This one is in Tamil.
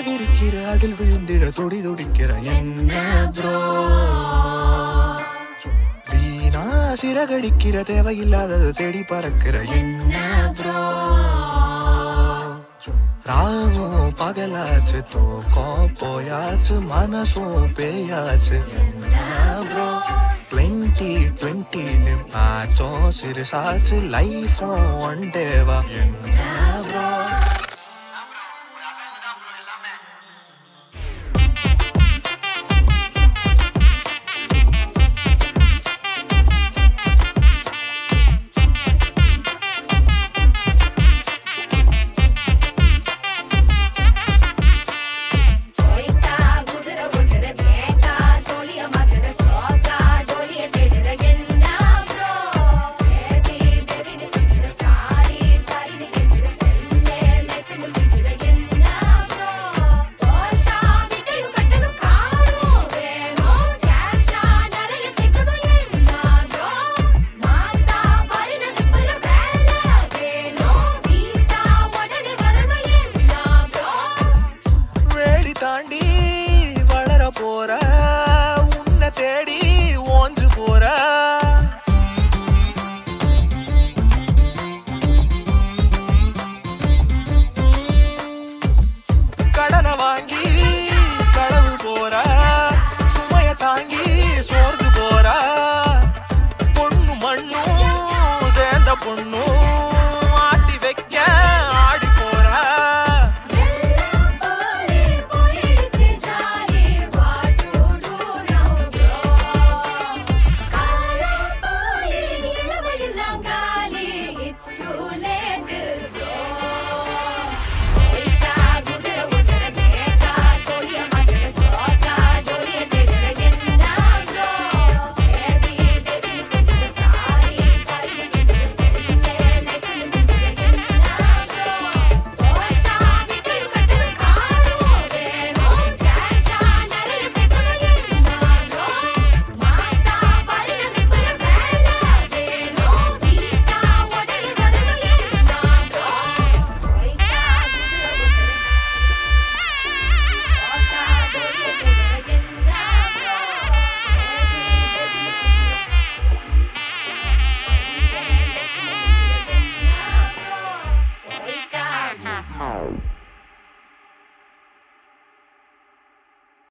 விரிக்கிற அதில் விழுந்திட தொடி துடிக்கிற என்ன ப்ரோ வீணா சிறகடிக்கிற தேவையில்லாதது தேடி பறக்கிற என்ன ப்ரோ ராவும் பகலாச்சு தூக்கம் போயாச்சு மனசும் பேயாச்சு என்ன ப்ரோ 2020 மேட்சும் சிறுசாச்சு லைஃபும் ஒன் டேவா என்ன ப்ரோ தாண்டி வளர போற உன்னை தேடி ஓஞ்சு போற கடனை வாங்கி களவு போற சுமைய தாங்கி சோர்ந்து போற பொண்ணு மண்ணும் சேர்ந்த பொண்ணு